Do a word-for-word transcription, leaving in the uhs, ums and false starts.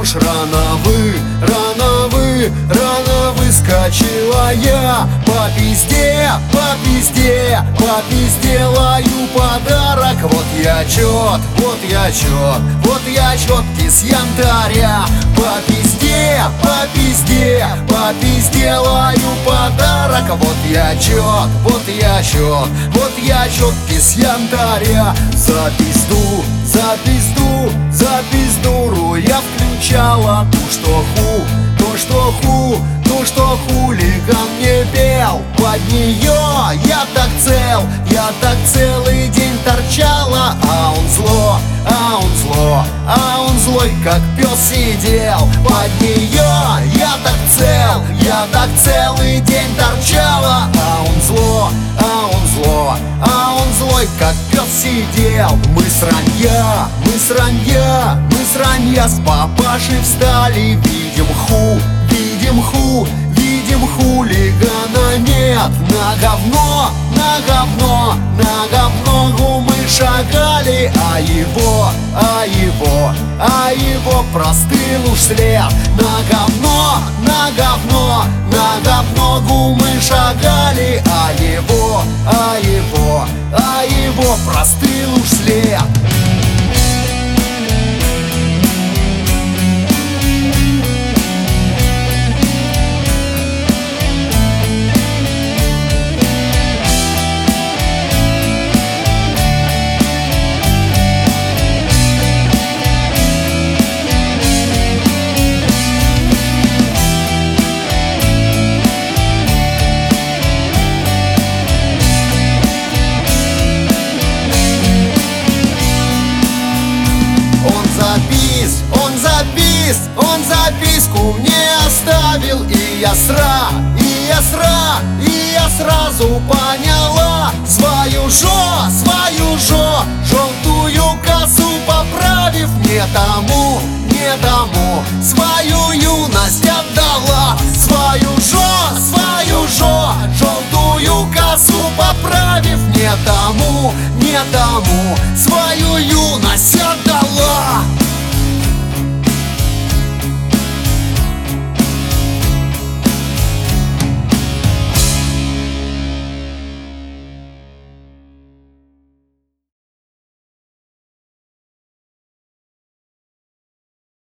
что ж, рано вы, рано вы, рано выскочила я. По пизде, по пизде, по пизде лаю подарок. Вот я чет, вот я чет, вот я четкий с янтаря. По пизде, по пизде, по пизде лаю подарок. Вот я чет, вот я чет, вот я четкий с янтаря. За пизду, за пизду, за пиздуру я включала ту, что ху, то, что ху, то, что хулиган мне пел. Под нее я так цел, я так целый день торчала. А он зло, а он зло, а он злой, как пес сидел. Под нее я так цел, я так целый день торчала. А он зло, а он зло, а он злой, как пес сидел. Мы с ранья, мы с ранья, мы с ранья с папашей встали. Видим ху, видим ху, видим хулигана нет. На говно, на говно, на говно мы шагали. А его, а его, а его простыл уж след. На говно, на говно, на говно мы шагали. А его, а его, а его простыл уж след. Он запис, он записку мне оставил. И я сра, и я сра, и я сразу поняла. Свою жо, свою жо, желтую косу поправив. Не тому, не тому свою юность отдала. Свою жо, свою жо, желтую косу поправив. Не тому, не тому свою юность